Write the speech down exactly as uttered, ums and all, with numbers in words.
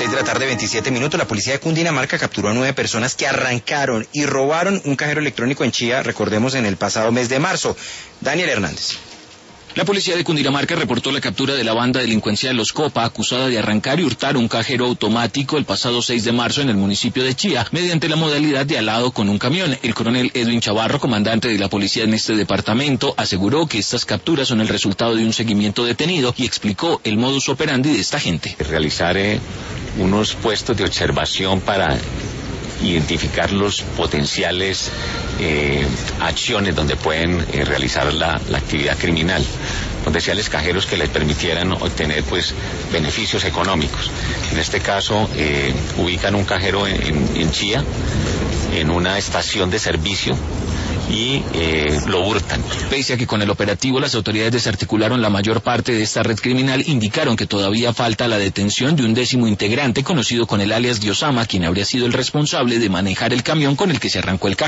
seis de la tarde, veintisiete minutos, la policía de Cundinamarca capturó a nueve personas que arrancaron y robaron un cajero electrónico en Chía, recordemos, en el pasado mes de marzo. Daniel Hernández. La policía de Cundinamarca reportó la captura de la banda delincuencial Los Copa, acusada de arrancar y hurtar un cajero automático el pasado seis de marzo en el municipio de Chía, mediante la modalidad de alado con un camión. El coronel Edwin Chavarro, comandante de la policía en este departamento, aseguró que estas capturas son el resultado de un seguimiento detenido y explicó el modus operandi de esta gente. Realizar eh, unos puestos de observación para identificar los potenciales eh, acciones donde pueden eh, realizar la, la actividad criminal, potenciales cajeros que les permitieran obtener pues beneficios económicos. En este caso eh, ubican un cajero en, en, en Chía, en una estación de servicio, y eh, lo hurtan. Pese a que con el operativo las autoridades desarticularon la mayor parte de esta red criminal, indicaron que todavía falta la detención de un décimo integrante conocido con el alias Diosama, quien habría sido el responsable de manejar el camión con el que se arrancó el cajero.